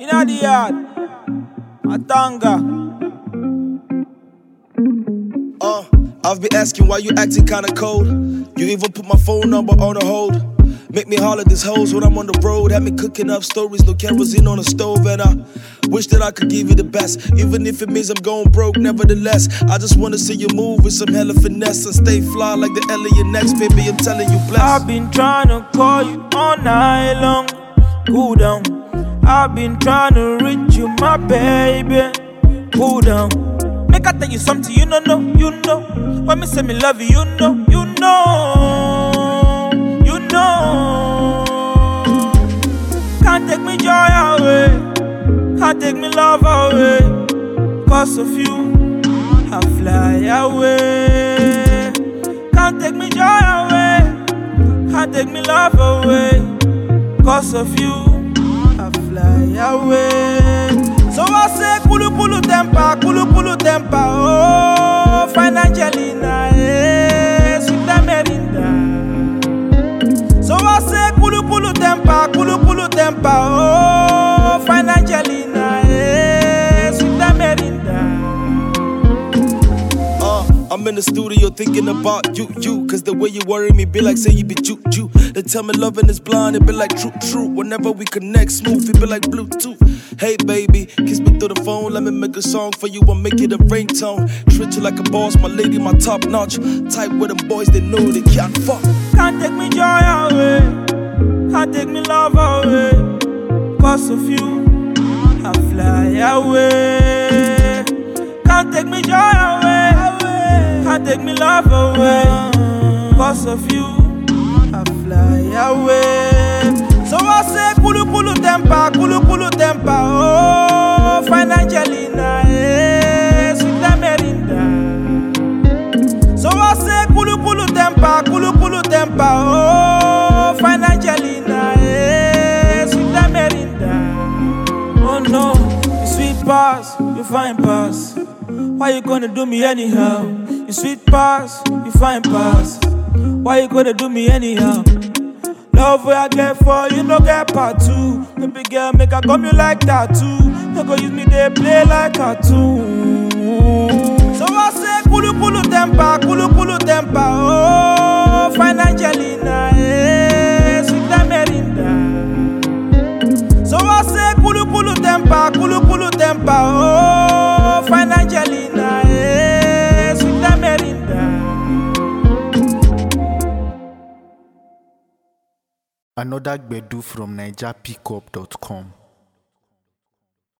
inna the yard, Atanga. I've been asking why you acting kinda cold. You even put my phone number on a hold. Make me holler these hoes when I'm on the road. Have me cooking up stories, no kerosene on the stove. And I wish that I could give you the best, even if it means I'm going broke. Nevertheless, I just wanna see you move with some hella finesse and stay fly like the alien next. Baby, I'm telling you, bless. I've been trying to call you all night long. Cool down. I've been trying to reach you, my baby. Cool down. Make I tell you something, you know. When me say me love you, you know. Can't take me joy away, can't take me love away. Cause of you, I fly away. Can't take me joy away, can't take me love away. Cause of you, I fly away. So I say kulu temper, oh, fine Angelina, sweet Merinda. So I say kulu temper, oh, fine Angelina, sweet Merinda. I'm in the studio thinking about you. Cause the way you worry me be like say you be juju. They tell me loving is blind, it be like true. Whenever we connect smooth, it be like Bluetooth. Hey baby, kiss me through the phone, let me make a song for you, I'll make it a ringtone. Treat you like a boss, my lady, my top notch. Type with them boys, they know they can't fuck. Can't take me joy away, can't take me love away. Cause of you, I fly away. Can't take me joy away, can't take me love away. Cause of you, I fly away. So I say kulu temper, oh, fine Angelina, sweet Merinda. So I say kulu temper, oh, fine Angelina, sweet Merinda. Oh no, you sweet pass, you fine pass. Why you gonna do me anyhow? You sweet pass, you fine pass. Why you gonna do me anyhow? Love where I get for you, no get part two. Baby girl, make I come you like that too. No go use me, they play like cartoon. So I say kulu temper, oh, fine Angelina, sweet Merinda. So I say kulu temper, oh, fine Angelina, sweet Merinda. Another Gbedu from NigerPickup.com.